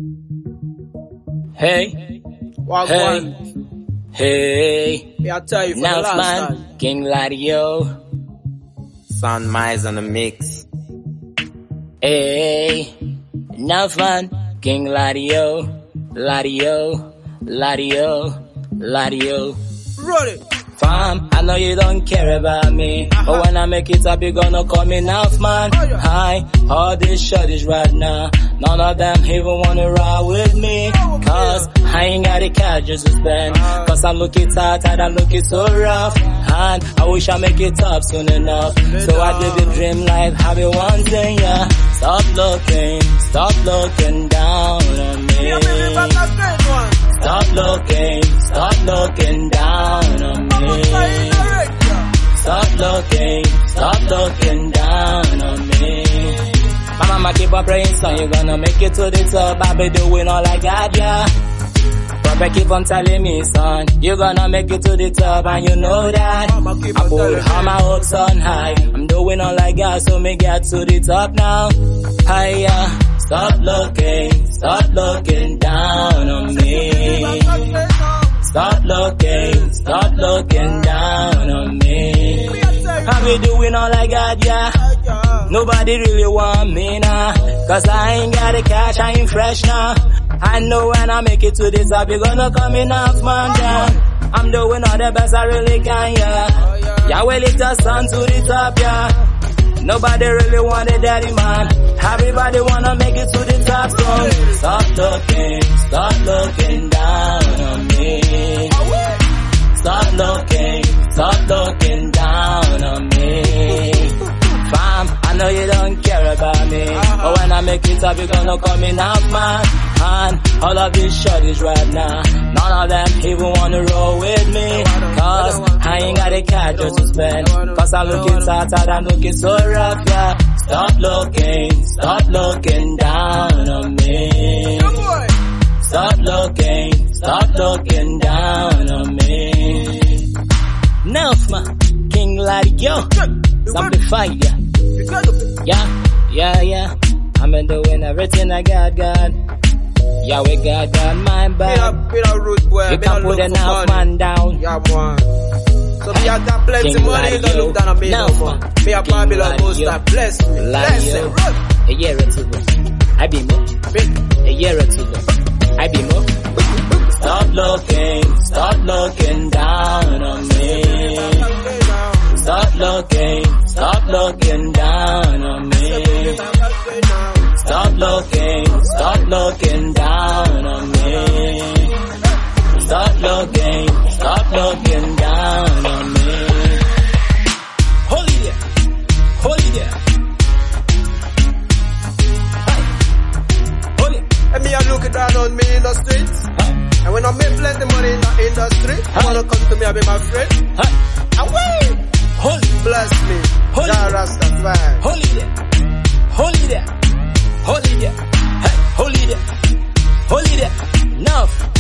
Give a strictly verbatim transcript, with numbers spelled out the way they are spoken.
Hey, Walk hey, one. hey. Yeah, I tell you for the Enough last man, time. King Ladio. Son Mize on the mix. Hey, enough man, King Ladio, Ladio, Ladio, Ladio. Run it. Fam, I know you don't care about me, but when I make it up, you gonna call me enough man. Hi, all these shorties right now, none of them even wanna ride with me, cause I ain't got a cash just to spend, cause I look it tight and I look it so rough, and I wish I make it up soon enough, so I live the dream life, have it one thing, yeah. Stop looking, stop looking down on me. Stop looking, stop looking down on me. Stop looking, stop looking down on me. My mama keep on praying, son, you're gonna make it to the top. I be doing all I got, yeah. Papa keep on telling me, son, you're gonna make it to the top, and you know that. I put all my hopes on high. I'm doing all I got, so me get to the top now. Hiya. Stop looking, stop looking down on me. Stop looking, stop looking down on me. I be doing all I got, yeah. Nobody really want me now, cause I ain't got the cash, I ain't fresh now. I know when I make it to the top, you're gonna come enough, man, yeah. I'm doing all the best I really can, yeah. Yeah, well, it's just on to the top, yeah. Nobody really want a daddy, man. Everybody wanna make it to the top, so stop looking, stop looking down on me. Stop looking, stop looking down on me. Fam, I know you don't care about me, but when I make it up, you're gonna call me enough, man. And all of these shorties right now, none of them even wanna roll with me, cause I ain't got a cash just to spend, cause I'm looking tight and I'm looking so rough, yeah. Stop looking, stop looking down on me. Stop looking, stop looking down on me. Enough man, King Ladio, simplified, yeah. Yeah, yeah, yeah. I'm been doing everything I got, God. Yeah, we got God, my bad. Be a root boy. You can put enough man down. Yeah, man. So me have got plenty King money, you don't look down on me no more. Me a Babylon monster, bless me, bless me, run. A year or two ago, I be more. A year or two ago, I be more. Stop looking, stop looking down on me. Stop looking, stop looking down on me. Stop looking, stop looking down on me. Stop looking, stop looking down on me. Hold it there, hold it there. Hey, hold it. And me a look down on me in the streets. Hey. And when I make plenty money in the industry, Hey. you wanna come to me and be my friend? Hey. Away! Hold it, Bless me, Hold it. Jah Rastafari. hold it there, hold it there, hold it there. Hey, hold it there, hold it there. Enough.